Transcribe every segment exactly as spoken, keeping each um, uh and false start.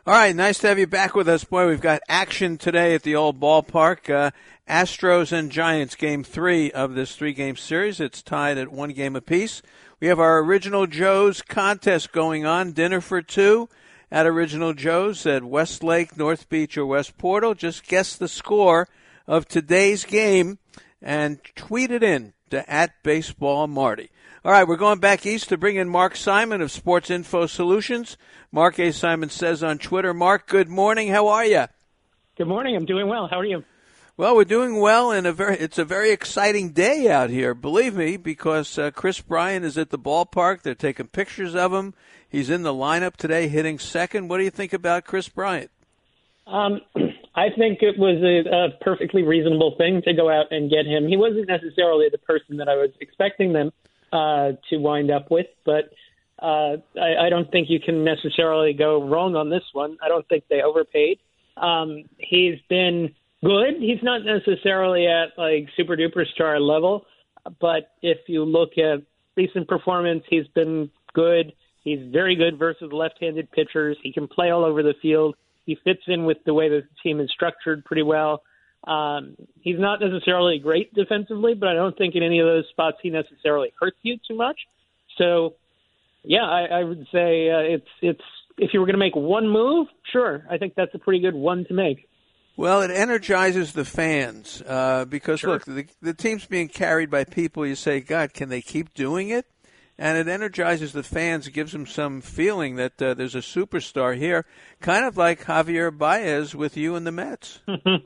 All right, nice to have you back with us. Boy, we've got action today at the old ballpark. Uh, Astros and Giants, game three of this three-game series. It's tied at one game apiece. We have our Original Joe's contest going on, dinner for two at Original Joe's at Westlake, North Beach, or West Portal. Just guess the score of today's game and tweet it in to at Baseball Marty. All right, we're going back east to bring in Mark Simon of Sports Info Solutions. Mark A. Simon says on Twitter, Mark, good morning. How are you? Good morning. I'm doing well. How are you? Well, we're doing well, and a very, it's a very exciting day out here, believe me, because uh, Chris Bryant is at the ballpark. They're taking pictures of him. He's in the lineup today hitting second. What do you think about Chris Bryant? Um, I think it was a, a perfectly reasonable thing to go out and get him. He wasn't necessarily the person that I was expecting them uh, to wind up with, but uh, I, I don't think you can necessarily go wrong on this one. I don't think they overpaid. Um, he's been good. He's not necessarily at like super duper star level, but if you look at recent performance, he's been good. He's very good versus left-handed pitchers. He can play all over the field. He fits in with the way the team is structured pretty well. Um, he's not necessarily great defensively, but I don't think in any of those spots he necessarily hurts you too much. So, yeah, I, I would say uh, it's it's if you were going to make one move, sure, I think that's a pretty good one to make. Well, it energizes the fans uh, because, sure. look, the, the team's being carried by people. You say, God, can they keep doing it? And it energizes the fans. It gives them some feeling that uh, there's a superstar here, kind of like Javier Baez with you and the Mets.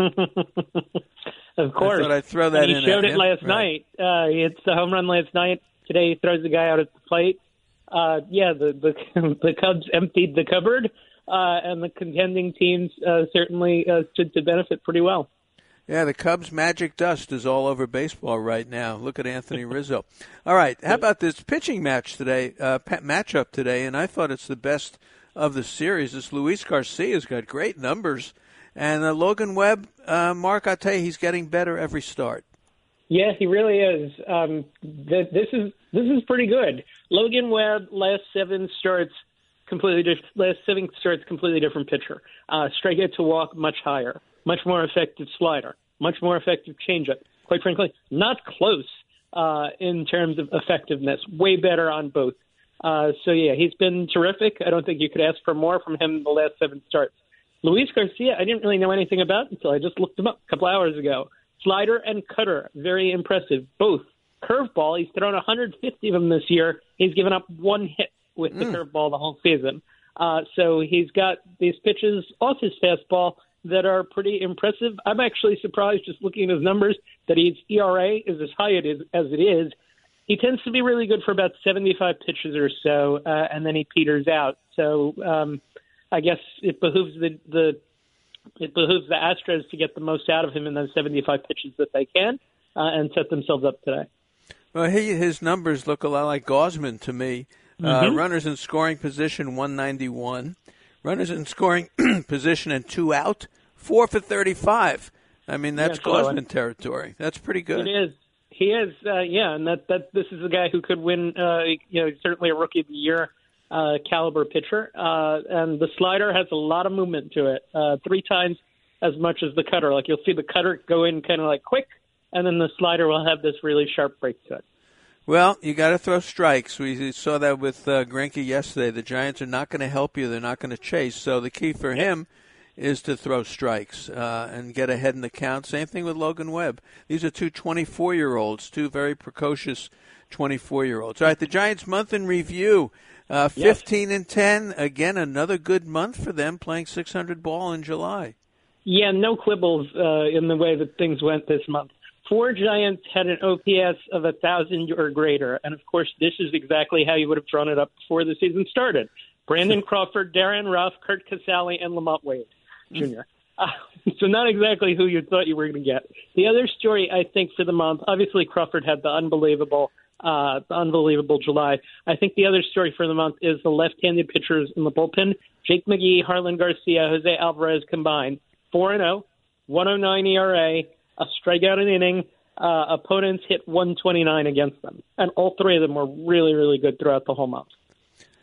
Of course. I thought I'd throw that and he in. He showed at, it last right. night. Uh, he hits the home run last night. Today he throws the guy out at the plate. Uh, yeah, the, the the Cubs emptied the cupboard, uh, and the contending teams uh, certainly uh, stood to benefit pretty well. Yeah, the Cubs' magic dust is all over baseball right now. Look at Anthony Rizzo. All right, how about this pitching match today, uh, matchup today? And I thought it's the best of the series. This Luis Garcia's got great numbers. And uh, Logan Webb, uh, Mark, I tell you, he's getting better every start. Yeah, he really is. Um, th- this is this is pretty good. Logan Webb, last seven starts, completely diff- last seven starts, completely different pitcher. Uh, strikeout to walk much higher. Much more effective slider, much more effective changeup. Quite frankly, not close uh, in terms of effectiveness. Way better on both. Uh, so, yeah, he's been terrific. I don't think you could ask for more from him in the last seven starts. Luis Garcia, I didn't really know anything about until I just looked him up a couple hours ago. Slider and cutter, very impressive. Both. Curveball, he's thrown one hundred fifty of them this year. He's given up one hit with the mm. curveball the whole season. Uh, so he's got these pitches off his fastball that are pretty impressive. I'm actually surprised just looking at his numbers that his E R A is as high it is, as it is. He tends to be really good for about seventy-five pitches or so, uh, and then he peters out. So um, I guess it behooves the, the it behooves the Astros to get the most out of him in those seventy-five pitches that they can uh, and set themselves up today. Well, he, his numbers look a lot like Gausman to me. Mm-hmm. Uh, runners in scoring position, one ninety-one. Runners in scoring position and two out, four for thirty-five. I mean, that's yeah, Gausman territory. That's pretty good. It is. He is, uh, yeah, and that, that this is a guy who could win, uh, you know, certainly a Rookie of the Year uh, caliber pitcher. Uh, and the slider has a lot of movement to it, uh, three times as much as the cutter. Like you'll see the cutter go in kind of like quick, and then the slider will have this really sharp break to it. Well, you got to throw strikes. We saw that with uh, Greinke yesterday. The Giants are not going to help you. They're not going to chase. So the key for him is to throw strikes uh, and get ahead in the count. Same thing with Logan Webb. These are two twenty-four-year-olds, two very precocious twenty-four-year-olds. All right, the Giants' month in review, uh, fifteen and ten. Again, another good month for them, playing six hundred ball in July. Yeah, no quibbles uh, in the way that things went this month. Four Giants had an O P S of one thousand or greater, and, of course, this is exactly how you would have drawn it up before the season started. Brandon Crawford, Darren Ruff, Kurt Casale, and Lamont Wade, Junior Uh, so not exactly who you thought you were going to get. The other story, I think, for the month, obviously Crawford had the unbelievable uh, the unbelievable July. I think the other story for the month is the left-handed pitchers in the bullpen. Jake McGee, Harlan Garcia, Jose Alvarez combined, four and oh, one oh nine E R A, a strikeout an inning. Uh, opponents hit one twenty-nine against them. And all three of them were really, really good throughout the whole month.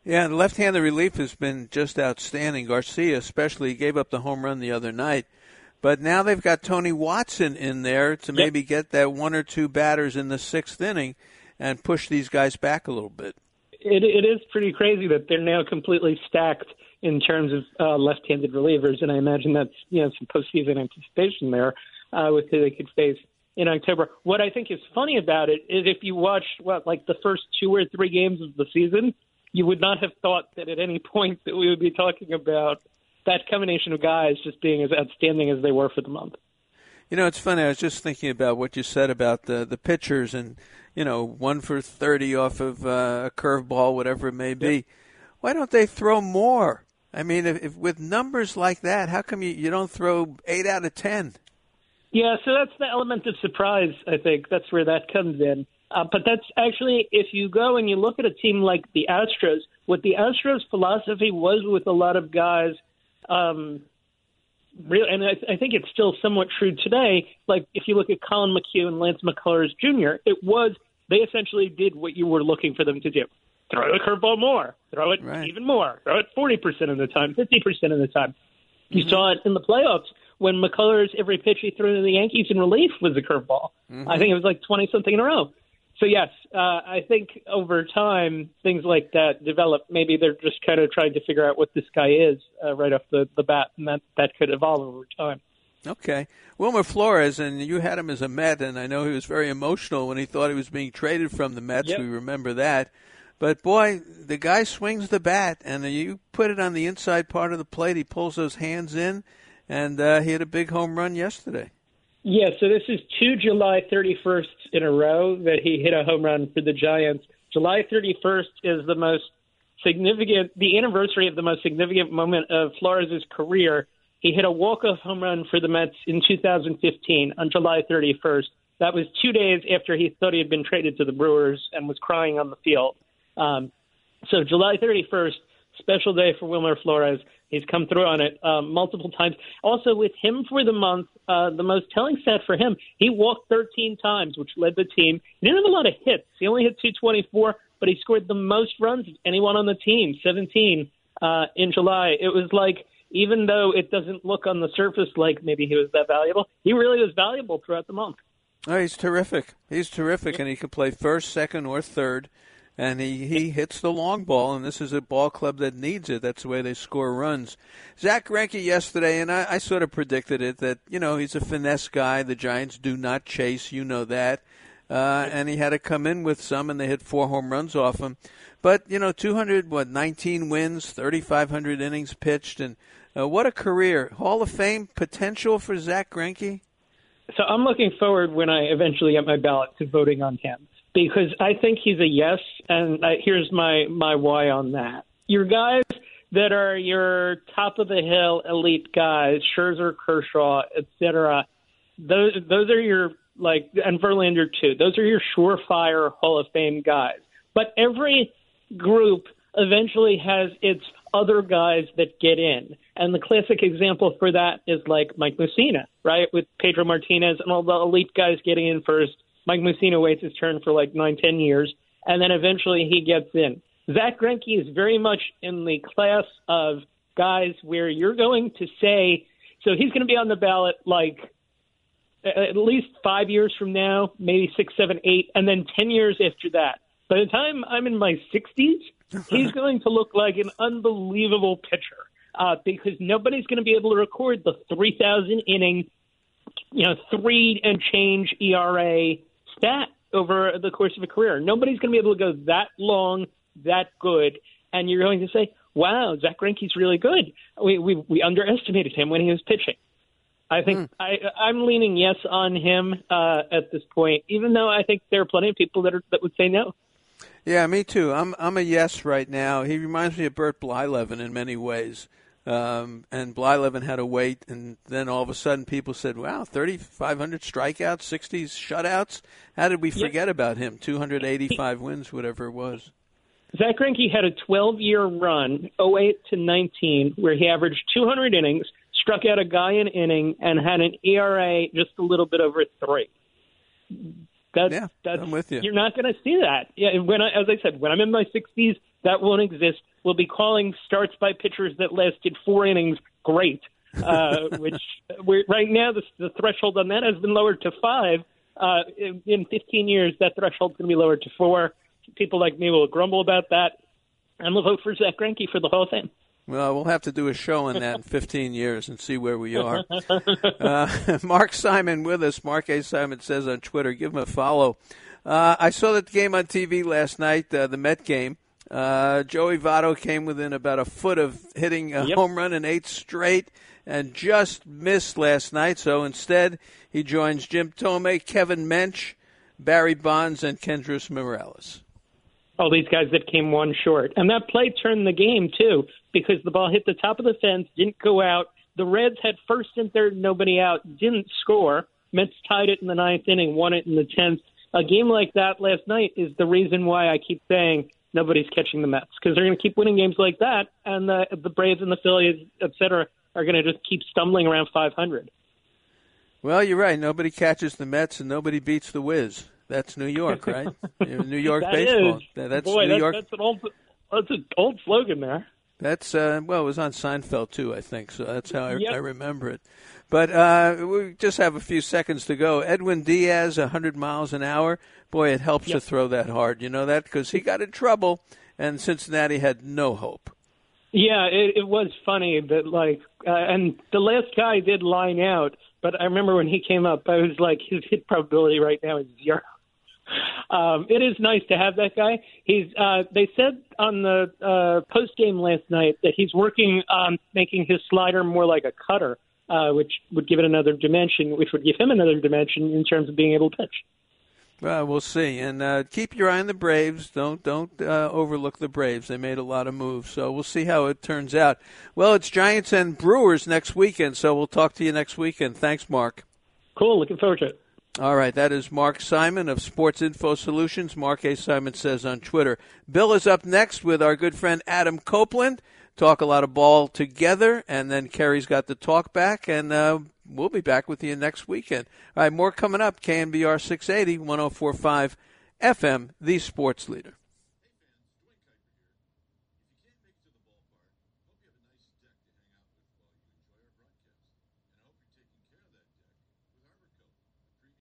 Yeah, the left-handed relief has been just outstanding. Garcia especially gave up the home run the other night. But now they've got Tony Watson in there to maybe yep. get that one or two batters in the sixth inning and push these guys back a little bit. It, it is pretty crazy that they're now completely stacked in terms of uh, left-handed relievers, and I imagine that's you know some postseason anticipation there uh, with who they could face in October. What I think is funny about it is if you watch what like the first two or three games of the season, you would not have thought that at any point that we would be talking about that combination of guys just being as outstanding as they were for the month. You know, it's funny. I was just thinking about what you said about the the pitchers and, you know, one for thirty off of uh, a curveball, whatever it may be. Yep. Why don't they throw more? I mean, if, if with numbers like that, how come you, you don't throw eight out of ten? Yeah, so that's the element of surprise, I think. That's where that comes in. Uh, but that's actually, if you go and you look at a team like the Astros, what the Astros' philosophy was with a lot of guys – Um, real, and I, I think it's still somewhat true today. Like if you look at Colin McHugh and Lance McCullers Junior, it was they essentially did what you were looking for them to do: throw the curveball more, throw it right. even more, throw it forty percent of the time, fifty percent of the time. You mm-hmm. saw it in the playoffs when McCullers every pitch he threw to the Yankees in relief was a curveball. Mm-hmm. I think it was like twenty something in a row. So, yes, uh, I think over time, things like that develop. Maybe they're just kind of trying to figure out what this guy is uh, right off the, the bat, and that, that could evolve over time. Okay. Wilmer Flores, and you had him as a Met, and I know he was very emotional when he thought he was being traded from the Mets. Yep. We remember that. But, boy, the guy swings the bat, and you put it on the inside part of the plate. He pulls those hands in, and uh, he had a big home run yesterday. Yeah, so this is two July thirty-firsts in a row that he hit a home run for the Giants. July thirty-first is the most significant, the anniversary of the most significant moment of Flores' career. He hit a walk-off home run for the Mets in two thousand fifteen on July thirty-first. That was two days after he thought he had been traded to the Brewers and was crying on the field. Um, so July thirty-first, special day for Wilmer Flores. He's come through on it um, multiple times. Also, with him for the month, uh, the most telling stat for him, he walked thirteen times, which led the team. He didn't have a lot of hits. He only hit two twenty-four, but he scored the most runs of anyone on the team, seventeen uh, in July. It was like, even though it doesn't look on the surface like maybe he was that valuable, he really was valuable throughout the month. Oh, he's terrific. He's terrific, and he could play first, second, or third. And he, he hits the long ball, and this is a ball club that needs it. That's the way they score runs. Zach Greinke yesterday, and I, I sort of predicted it, that, you know, he's a finesse guy. The Giants do not chase. You know that. Uh, and he had to come in with some, and they hit four home runs off him. But, you know, two hundred, what, nineteen wins, thirty-five hundred innings pitched, and uh, what a career. Hall of Fame potential for Zach Greinke? So I'm looking forward when I eventually get my ballot to voting on him, because I think he's a yes, and I, here's my, my why on that. Your guys that are your top-of-the-hill elite guys, Scherzer, Kershaw, et cetera, those, those are your, like, and Verlander too, those are your surefire Hall of Fame guys. But every group eventually has its other guys that get in. And the classic example for that is like Mike Mussina, right, with Pedro Martinez and all the elite guys getting in first. Mike Mussina waits his turn for like nine, ten years, and then eventually he gets in. Zach Greinke is very much in the class of guys where you're going to say, so he's going to be on the ballot like at least five years from now, maybe six, seven, eight, and then ten years after that. By the time I'm in my sixties, he's going to look like an unbelievable pitcher uh, because nobody's going to be able to record the three thousand inning, you know, three and change E R A stat over the course of a career. Nobody's going to be able to go that long, that good, and you're going to say, wow, Zach Greinke's really good. We, we we underestimated him when he was pitching. I think mm. I, I'm leaning yes on him uh, at this point, even though I think there are plenty of people that are, that would say no. Yeah, me too. I'm I'm a yes right now. He reminds me of Bert Blyleven in many ways. Um, and Blyleven had to wait, and then all of a sudden people said, wow, thirty-five hundred strikeouts, sixty shutouts. How did we forget yeah. about him? two hundred eighty-five he, wins, whatever it was. Zach Greinke had a twelve-year run, oh eight to nineteen, where he averaged two hundred innings, struck out a guy an inning, and had an E R A just a little bit over three. That's, yeah, that's, I'm with you. You're not going to see that. Yeah, when I, as I said, when I'm in my sixties, That won't exist. We'll be calling starts by pitchers that lasted four innings great, uh, which we're, right now the, the threshold on that has been lowered to five. Uh, in, in fifteen years, that threshold's going to be lowered to four. People like me will grumble about that, and we'll vote for Zach Greinke for the Hall of Fame. Well, we'll have to do a show on that in fifteen years and see where we are. Uh, Mark Simon with us. Mark A. Simon says on Twitter, give him a follow. Uh, I saw that game on T V last night, uh, the Met game. Uh, Joey Votto came within about a foot of hitting a yep. home run in eight straight and just missed last night. So instead, he joins Jim Thome, Kevin Mench, Barry Bonds, and Kendrys Morales. All these guys that came one short. And that play turned the game, too, because the ball hit the top of the fence, didn't go out. The Reds had first and third, nobody out, didn't score. Mets tied it in the ninth inning, won it in the tenth. A game like that last night is the reason why I keep saying nobody's catching the Mets, because they're going to keep winning games like that, and the, the Braves and the Phillies, et cetera, are going to just keep stumbling around five hundred. Well, you're right. Nobody catches the Mets, and nobody beats the Wiz. That's New York, right? New York that baseball. Is. That's Boy, New that's, York. That's an old, that's an old slogan there. That's uh, well, it was on Seinfeld too, I think. So that's how I, yep. I remember it. But uh, we just have a few seconds to go. Edwin Diaz, one hundred miles an hour. Boy, it helps yep. to throw that hard. You know that because he got in trouble, and Cincinnati had no hope. Yeah, it, it was funny that like, uh, and the last guy did line out. But I remember when he came up, I was like, his hit probability right now is zero. Um, it is nice to have that guy. He's. Uh, they said on the uh, post game last night that he's working on making his slider more like a cutter, uh, which would give it another dimension, which would give him another dimension in terms of being able to pitch. Well, we'll see, and uh, keep your eye on the Braves. Don't don't uh, overlook the Braves. They made a lot of moves, so we'll see how it turns out. Well, it's Giants and Brewers next weekend, so we'll talk to you next weekend. Thanks, Mark. Cool. Looking forward to it. All right, that is Mark Simon of Sports Info Solutions. Mark A. Simon says on Twitter. Bill is up next with our good friend Adam Copeland. Talk a lot of ball together, and then Kerry's got the talk back, and uh, we'll be back with you next weekend. All right, more coming up. K N B R six eighty, one oh four point five F M, the sports leader.